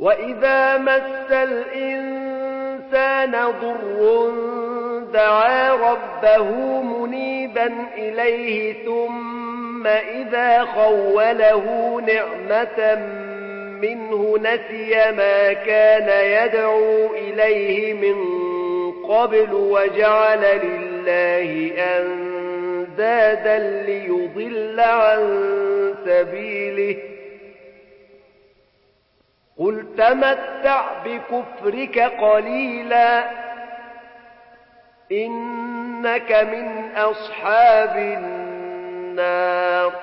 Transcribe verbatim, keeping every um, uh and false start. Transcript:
وإذا مس الإنسان ضر دعا ربه منيبا إليه ثم إذا خوله نعمة منه نسي ما كان يدعو إليه من قبل وجعل لله أندادا ليضل عن سبيله قل تمتع بكفرك قليلا إنك من أصحاب النار